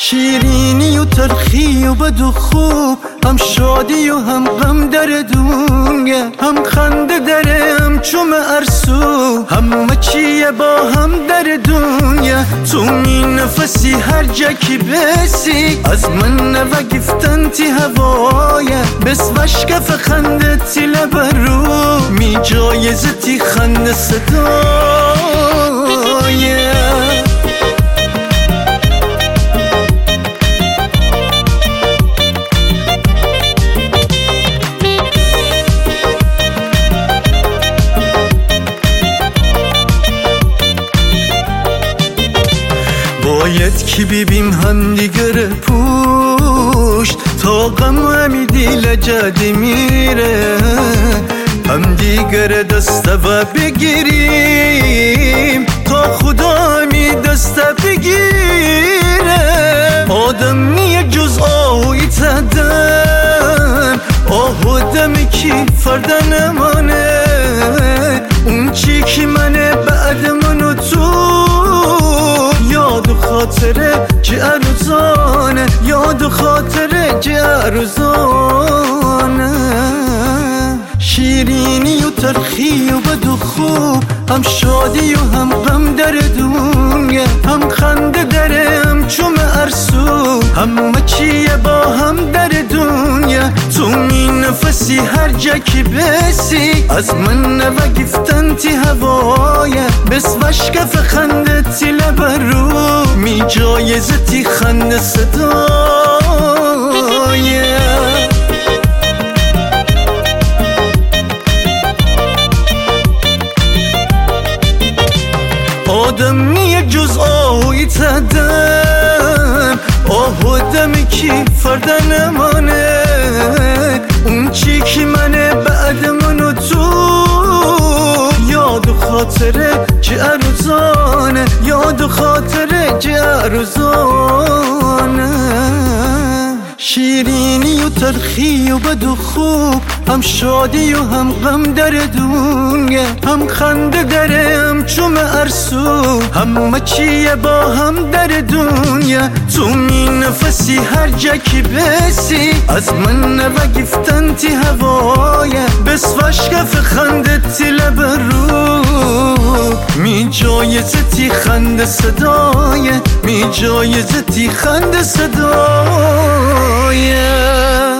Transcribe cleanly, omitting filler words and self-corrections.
شیرینی و تلخی و بد و خوب، هم شادی و هم غم در دنیا، هم خنده داره هم چوم ارسو، همه چیه با هم در دنیا. تو می نفسی هر جا کی بسی، از من نوه گفتن تی هوایا، بس وشکف خنده تی لبرو، می جایزه تی خنده صدایا. باید که ببیم هم دیگر پشت، تا غم همی دیل جدی میره، هم دیگر دست و بگیریم، تا خدا همی دست بگیره. آدم نیه جز آهوی تدم، آهودم کی فرد نمانه، اون چی که منه بعد منو تو، یاد و خاطره چه ارزانه، یاد و خاطره چه ارزانه. شیرینی و تلخی و بد و خوب، هم شادی و هم غم در دنیا، هم خنده داره هم چوم ارسو، همه چیه با هم در دنیا. تو می نفسی هر جا کی بسی، از من نوه گفتن تی هوایا، بس وشکف خنده تی لبرو، می جایزه تی خنده صدایا. آدم نیه جز آهوی تدم، آهودم کی فرد نمانه، اون چی که منه بعد منو تو، یاد و خاطره چه ارزانه، یاد و خاطره چه ارزانه. شیرینی و تلخی و بد و خوب، هم شادی و هم غم در دنیا، هم خنده داره هم چوم ارسو، همه چیه با هم در دنیا. تو می نفسی هر جا کی بسی، از من نوه گفتن تی هوایا، بس وشکف خنده تی لبرو، می جایزه تی خنده صدایا، می جایزه تی خنده صدایا.